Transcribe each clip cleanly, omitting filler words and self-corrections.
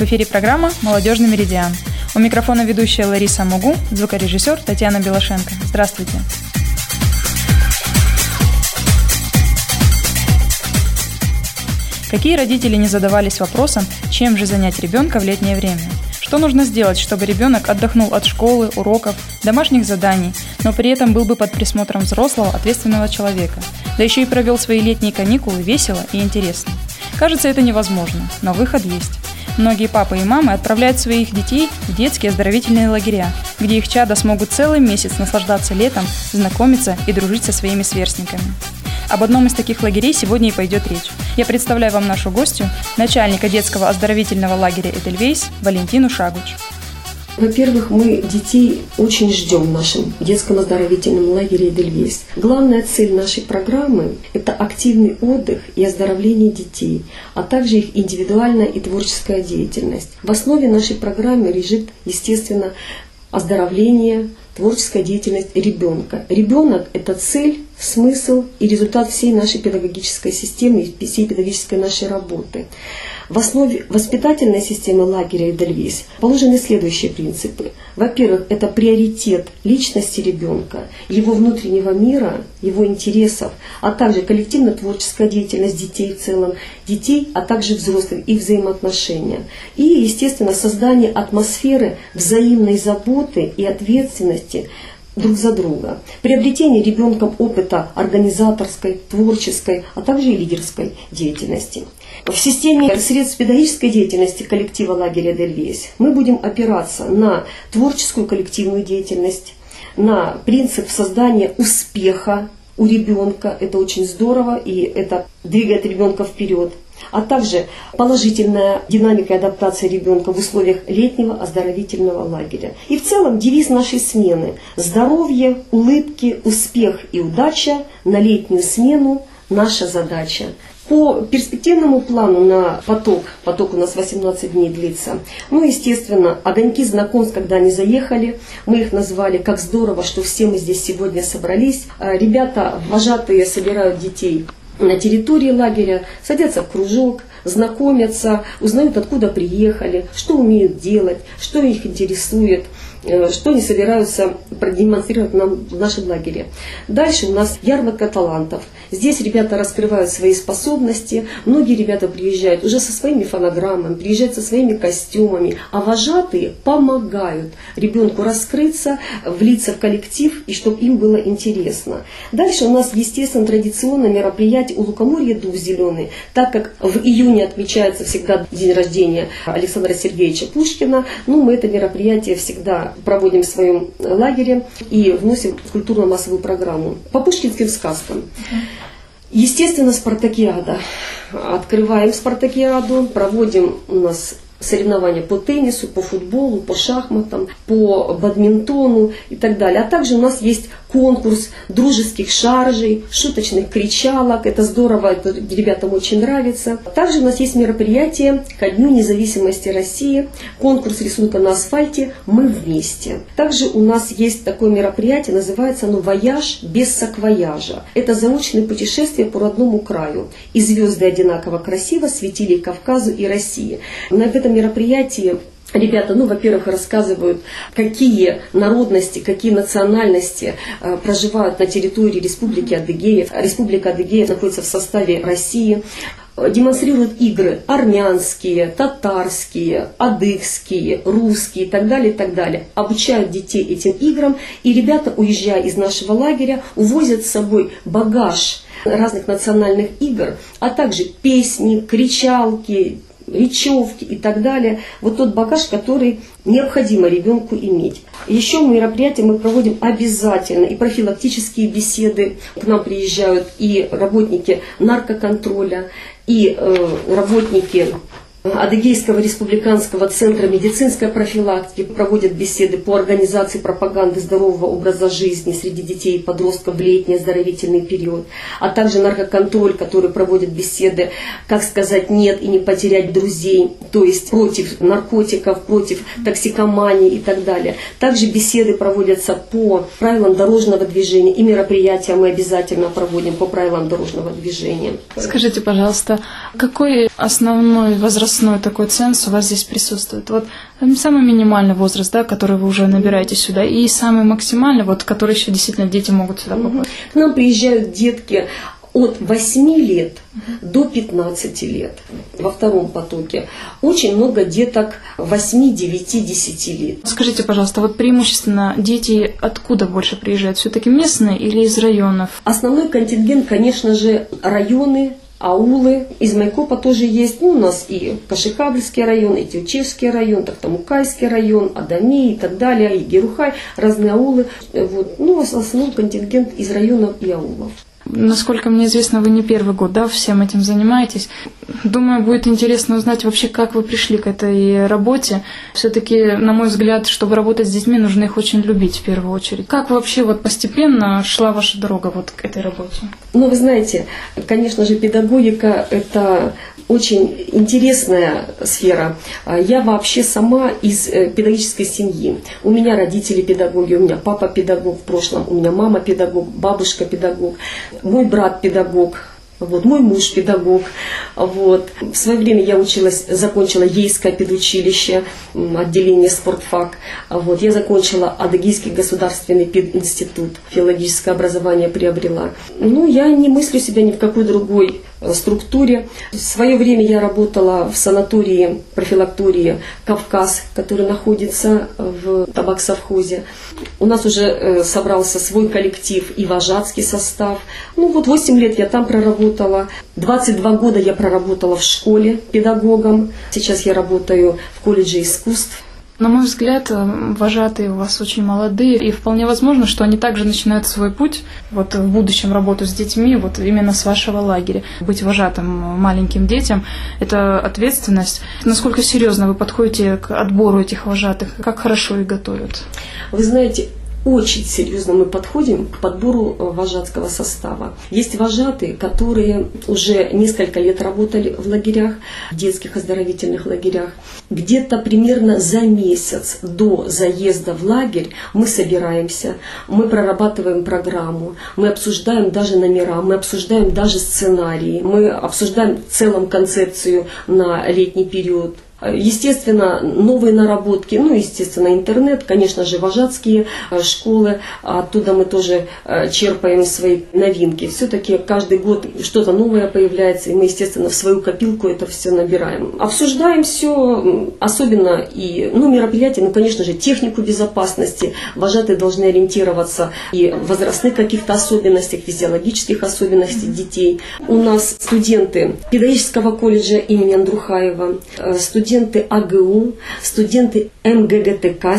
В эфире программа «Молодежный меридиан». У микрофона ведущая Лариса Мугу, звукорежиссер Татьяна Белошенко. Здравствуйте. Какие родители не задавались вопросом, чем же занять ребенка в летнее время? Что нужно сделать, чтобы ребенок отдохнул от школы, уроков, домашних заданий, но при этом был бы под присмотром взрослого, ответственного человека, да еще и провел свои летние каникулы весело и интересно? Кажется, это невозможно, но выход есть. Многие папы и мамы отправляют своих детей в детские оздоровительные лагеря, где их чада смогут целый месяц наслаждаться летом, знакомиться и дружить со своими сверстниками. Об одном из таких лагерей сегодня и пойдет речь. Я представляю вам нашу гостью, начальника детского оздоровительного лагеря «Эдельвейс» Валентину Шагуч. Во-первых, мы детей очень ждем в нашем детском оздоровительном лагере «Эдельвейс». Главная цель нашей программы – это активный отдых и оздоровление детей, а также их индивидуальная и творческая деятельность. В основе нашей программы лежит, естественно, оздоровление, творческая деятельность ребенка. Ребенок – это цель, смысл и результат всей нашей педагогической системы и всей педагогической нашей работы. В основе воспитательной системы лагеря «Эдельвейс» положены следующие принципы. Во-первых, это приоритет личности ребенка, его внутреннего мира, его интересов, а также коллективно-творческая деятельность детей в целом, детей, а также взрослых, их взаимоотношения. И, естественно, создание атмосферы взаимной заботы и ответственности друг за друга. Приобретение ребенком опыта организаторской, творческой, а также и лидерской деятельности. В системе средств педагогической деятельности коллектива лагеря «Эдельвейс» мы будем опираться на творческую коллективную деятельность, на принцип создания успеха у ребенка. Это очень здорово, и это двигает ребенка вперед. А также положительная динамика и адаптация ребенка в условиях летнего оздоровительного лагеря. И в целом девиз нашей смены – здоровье, улыбки, успех и удача на летнюю смену – наша задача. По перспективному плану на поток у нас 18 дней длится, естественно, огоньки знакомств, когда они заехали, мы их назвали «Как здорово, что все мы здесь сегодня собрались». Ребята, вожатые, собирают детей на территории лагеря, садятся в кружок, знакомятся, узнают, откуда приехали, что умеют делать, что их интересует, что они собираются продемонстрировать нам в нашем лагере. Дальше у нас ярмарка талантов. Здесь ребята раскрывают свои способности. Многие ребята приезжают уже со своими фонограммами, приезжают со своими костюмами, а вожатые помогают ребенку раскрыться, влиться в коллектив и чтобы им было интересно. Дальше у нас, естественно, традиционное мероприятие у лукоморья «Дух зеленый», так как в июне отмечается всегда день рождения Александра Сергеевича Пушкина, мы это мероприятие всегда проводим в своем лагере и вносим в культурно-массовую программу. По пушкинским сказкам. Естественно, спартакиада. Открываем спартакиаду, проводим у нас соревнования по теннису, по футболу, по шахматам, по бадминтону и так далее. А также у нас есть конкурс дружеских шаржей, шуточных кричалок. Это здорово, это ребятам очень нравится. Также у нас есть мероприятие ко Дню независимости России, конкурс рисунка на асфальте «Мы вместе». Также у нас есть такое мероприятие, называется оно «Вояж без саквояжа». Это заочное путешествие по родному краю. И звезды одинаково красиво светили Кавказу и России. На этом мероприятии ребята, во-первых, рассказывают, какие народности, какие национальности проживают на территории Республики Адыгея. Республика Адыгея находится в составе России. Демонстрируют игры армянские, татарские, адыгские, русские и так далее, и так далее. Обучают детей этим играм, и ребята, уезжая из нашего лагеря, увозят с собой багаж разных национальных игр, а также песни, кричалки, речевки и так далее. Вот тот багаж, который необходимо ребенку иметь. Еще мероприятия мы проводим обязательно, и профилактические беседы. К нам приезжают и работники наркоконтроля, и работники Адыгейского республиканского центра медицинской профилактики, проводят беседы по организации пропаганды здорового образа жизни среди детей и подростков в летний оздоровительный период, а также наркоконтроль, который проводит беседы, как сказать нет и не потерять друзей, то есть против наркотиков, против токсикомании и так далее. Также беседы проводятся по правилам дорожного движения, и мероприятия мы обязательно проводим по правилам дорожного движения. Скажите, пожалуйста, какой основной возраст возрастной такой ценз у вас здесь присутствует? Вот самый минимальный возраст, да, который вы уже набираете сюда, и самый максимальный, вот, который еще действительно дети могут сюда попасть? К нам приезжают детки от 8 лет до 15 лет во втором потоке. Очень много деток 8, 9, 10 лет. Скажите, пожалуйста, вот преимущественно дети откуда больше приезжают? Все-таки местные или из районов? Основной контингент, конечно же, районы, аулы. Из Майкопа тоже есть. У нас и Кашикабльский район, и Тютчевский район, Тахтамукайский район, Адами и так далее, и Герухай, разные аулы. Вот. Основной контингент из районов и аулов. Насколько мне известно, вы не первый год, да, всем этим занимаетесь. Думаю, будет интересно узнать вообще, как вы пришли к этой работе. Все-таки, на мой взгляд, чтобы работать с детьми, нужно их очень любить в первую очередь. Как вообще вот постепенно шла ваша дорога вот к этой работе? Вы знаете, конечно же, педагогика – это очень интересная сфера. Я вообще сама из педагогической семьи. У меня родители педагоги, у меня папа педагог в прошлом, у меня мама педагог, бабушка педагог, мой брат педагог. Мой муж педагог. В свое время я закончила Ейское педучилище, отделение спортфак. Я закончила Адыгейский государственный пединститут, филологическое образование приобрела. Я не мыслю себя ни в какой другой структуре. В свое время я работала в санатории, профилактории «Кавказ», который находится в табаксовхозе. У нас уже собрался свой коллектив и вожатский состав. 8 лет я там проработала. 22 года я проработала в школе педагогом. Сейчас я работаю в колледже искусств. На мой взгляд, вожатые у вас очень молодые, и вполне возможно, что они также начинают свой путь, в будущем работу с детьми, именно с вашего лагеря. Быть вожатым маленьким детям – это ответственность. Насколько серьезно вы подходите к отбору этих вожатых, как хорошо их готовят? Вы знаете, очень серьезно мы подходим к подбору вожатского состава. Есть вожатые, которые уже несколько лет работали в лагерях, в детских оздоровительных лагерях. Где-то примерно за месяц до заезда в лагерь мы собираемся, мы прорабатываем программу, мы обсуждаем даже номера, мы обсуждаем даже сценарии, мы обсуждаем в целом концепцию на летний период. Естественно, новые наработки, естественно, интернет, конечно же, вожатские школы, оттуда мы тоже черпаем свои новинки. Все-таки каждый год что-то новое появляется, и мы, естественно, в свою копилку это все набираем. Обсуждаем все, особенно и мероприятия, конечно же, технику безопасности. Вожатые должны ориентироваться и в возрастных каких-то особенностях, физиологических особенностях детей. У нас студенты педагогического колледжа имени Андрухаева, студенты АГУ, студенты МГГТК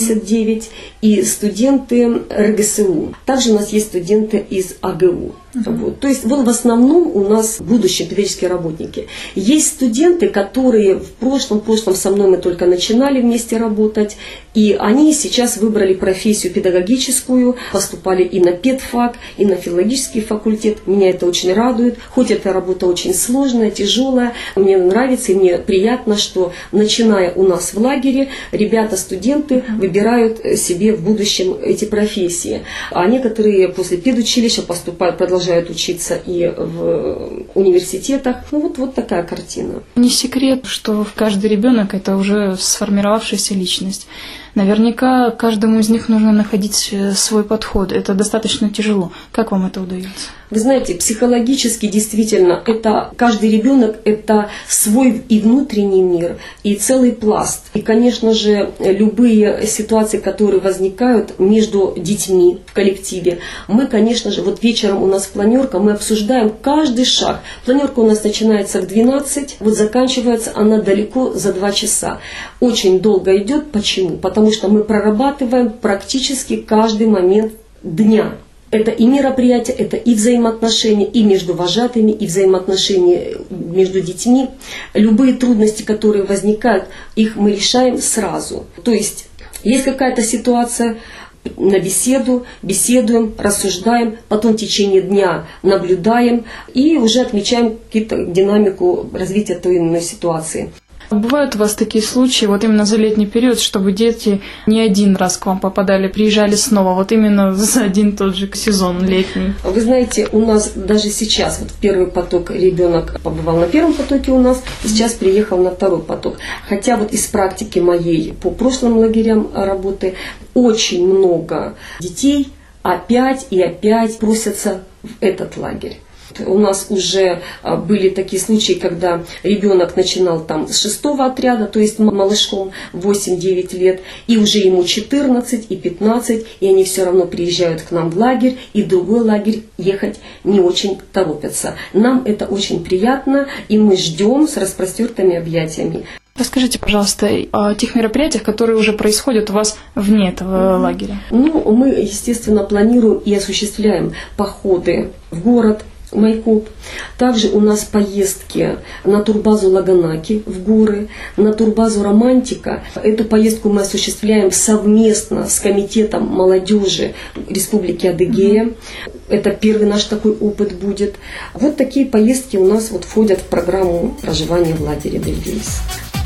79 и студенты РГСУ. Также у нас есть студенты из АГУ. То есть в основном у нас будущие педагогические работники. Есть студенты, которые в прошлом со мной мы только начинали вместе работать, и они сейчас выбрали профессию педагогическую, поступали и на педфак, и на филологический факультет. Меня это очень радует, хоть эта работа очень сложная, тяжелая, мне нравится и мне приятно, что начиная у нас в лагере, ребята, студенты выбирают себе в будущем эти профессии. А некоторые после педучилища поступают, продолжают учиться и в университетах. Вот такая картина. Не секрет, что каждый ребенок – это уже сформировавшаяся личность. Наверняка каждому из них нужно находить свой подход. Это достаточно тяжело. Как вам это удается? Вы знаете, психологически действительно, каждый ребенок – это свой и внутренний мир, и целый пласт. И, конечно же, любые ситуации, которые возникают между детьми в коллективе, мы, конечно же, вечером у нас планерка, мы обсуждаем каждый шаг. Планерка у нас начинается в 12, заканчивается она далеко за 2 часа. Очень долго идет. Почему? Потому что мы прорабатываем практически каждый момент дня. Это и мероприятия, это и взаимоотношения и между вожатыми, и взаимоотношения между детьми. Любые трудности, которые возникают, их мы решаем сразу. То есть какая-то ситуация, на беседуем, рассуждаем, потом в течение дня наблюдаем и уже отмечаем какую-то динамику развития той или иной ситуации. Бывают у вас такие случаи, вот именно за летний период, чтобы дети не один раз к вам попадали, приезжали снова, вот именно за один тот же сезон летний? Вы знаете, у нас даже сейчас, вот в первый поток ребенок побывал на первом потоке у нас, сейчас приехал на второй поток. Хотя вот из практики моей по прошлым лагерям работы очень много детей опять и опять просятся в этот лагерь. У нас уже были такие случаи, когда ребенок начинал там с 6-го отряда, то есть малышом 8-9 лет, и уже ему 14 и 15, и они все равно приезжают к нам в лагерь, и в другой лагерь ехать не очень торопятся. Нам это очень приятно, и мы ждем с распростертыми объятиями. Расскажите, пожалуйста, о тех мероприятиях, которые уже происходят у вас вне этого лагеря. Мы, естественно, планируем и осуществляем походы в город, Майкоп. Также у нас поездки на турбазу Лаганаки в горы, на турбазу Романтика. Эту поездку мы осуществляем совместно с комитетом молодежи Республики Адыгея. Это первый наш такой опыт будет. Вот такие поездки у нас входят в программу проживания в лагере Эдельвейс.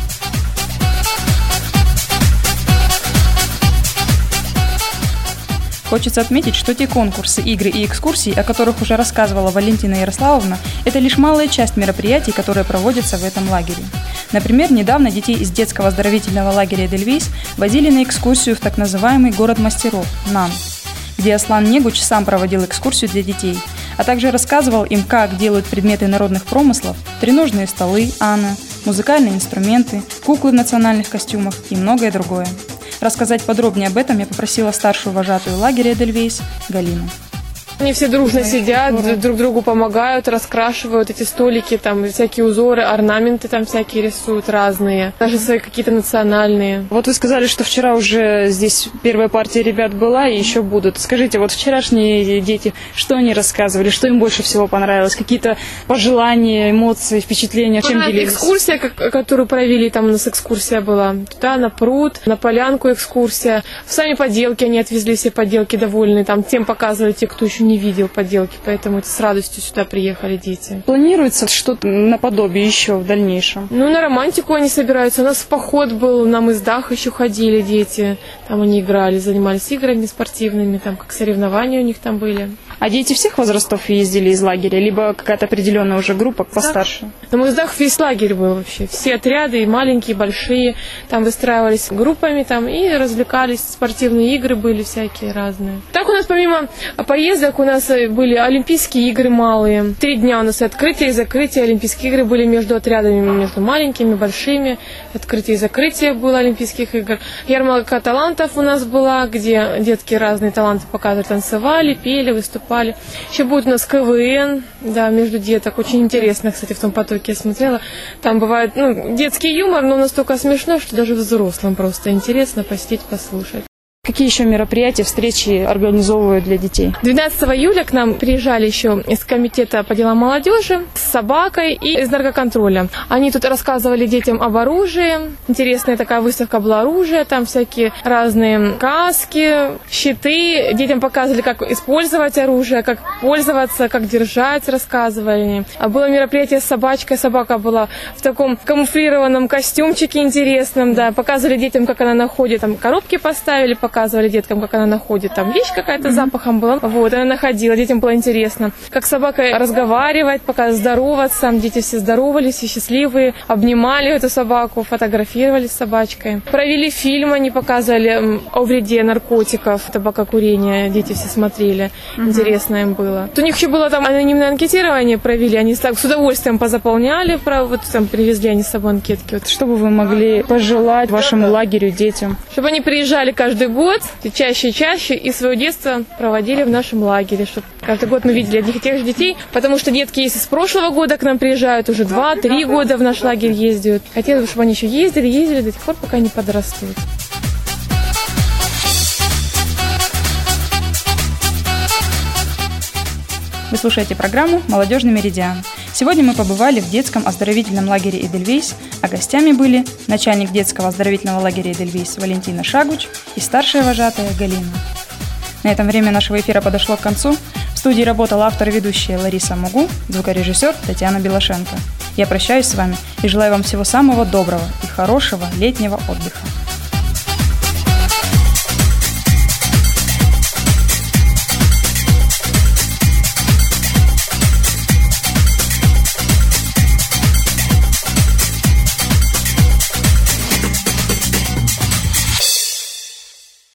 Хочется отметить, что те конкурсы, игры и экскурсии, о которых уже рассказывала Валентина Ярославовна, это лишь малая часть мероприятий, которые проводятся в этом лагере. Например, недавно детей из детского оздоровительного лагеря Эдельвейс возили на экскурсию в так называемый город мастеров – НАН, где Аслан Негуч сам проводил экскурсию для детей, а также рассказывал им, как делают предметы народных промыслов, треножные столы Анна, музыкальные инструменты, куклы в национальных костюмах и многое другое. Рассказать подробнее об этом я попросила старшую вожатую лагеря Эдельвейс Галину. Они все дружно сидят, друг другу помогают, раскрашивают эти столики, там всякие узоры, орнаменты там всякие рисуют разные, даже свои какие-то национальные. Вот вы сказали, что вчера уже здесь первая партия ребят была и еще будут. Скажите, вот вчерашние дети, что они рассказывали, что им больше всего понравилось, какие-то пожелания, эмоции, впечатления, чем делились? Экскурсия, которую провели, там у нас экскурсия была, туда на пруд, на полянку экскурсия, сами поделки, они отвезли все поделки довольные, там тем показывали те, кто еще не видел поделки, поэтому с радостью сюда приехали дети. Планируется что-то наподобие еще в дальнейшем? На романтику они собираются. У нас поход был, на Мыздах еще ходили дети. Там они играли, занимались играми спортивными, там как соревнования у них там были. А дети всех возрастов ездили из лагеря, либо какая-то определенная уже группа постарше? На Мыздах весь лагерь был вообще. Все отряды, и маленькие, и большие, там выстраивались группами там и развлекались. Спортивные игры были всякие разные. Так у нас помимо поездок у нас были Олимпийские игры малые. 3 дня у нас открытие и закрытие. Олимпийские игры были между отрядами, между маленькими, большими. Открытие и закрытие было Олимпийских игр. Ярмарка талантов у нас была, где детки разные таланты показывали, танцевали, пели, выступали. Еще будет у нас КВН, да, между деток. Очень интересно, кстати, в том потоке я смотрела. Там бывает детский юмор, но настолько смешно, что даже взрослым просто интересно посидеть, послушать. Какие еще мероприятия, встречи организовывают для детей? 12 июля к нам приезжали еще из комитета по делам молодежи с собакой и из наркоконтроля. Они тут рассказывали детям об оружии. Интересная такая выставка была оружия, там всякие разные каски, щиты. Детям показывали, как использовать оружие, как пользоваться, как держать, рассказывали. А было мероприятие с собачкой. Собака была в таком камуфлированном костюмчике интересном, да. Показывали детям, как она находит, там коробки поставили, показывали деткам, как она находит. Там вещь какая-то запахом была. Вот, она находила, детям было интересно. Как собака разговаривать, пока здороваться. Дети все здоровались, все счастливые. Обнимали эту собаку, фотографировались с собачкой. Провели фильм, они показывали о вреде наркотиков, табакокурения. Дети все смотрели. Интересно им было. У них еще было там анонимное анкетирование провели. Они с удовольствием позаполняли. Вот там привезли они с собой анкетки. Вот. Что бы вы могли пожелать вашему лагерю, детям? Чтобы они приезжали каждый год, чаще и чаще, и свое детство проводили в нашем лагере, чтобы каждый год мы видели одних и тех же детей, потому что детки есть из прошлого года к нам приезжают, уже 2-3 года в наш лагерь ездят. Хотелось бы, чтобы они еще ездили до тех пор, пока не подрастут. Вы слушаете программу «Молодежный меридиан». Сегодня мы побывали в детском оздоровительном лагере Эдельвейс, а гостями были начальник детского оздоровительного лагеря Эдельвейс Валентина Шагуч и старшая вожатая Галина. На этом время нашего эфира подошло к концу. В студии работал автор и ведущая Лариса Мугу, звукорежиссер Татьяна Белошенко. Я прощаюсь с вами и желаю вам всего самого доброго и хорошего летнего отдыха.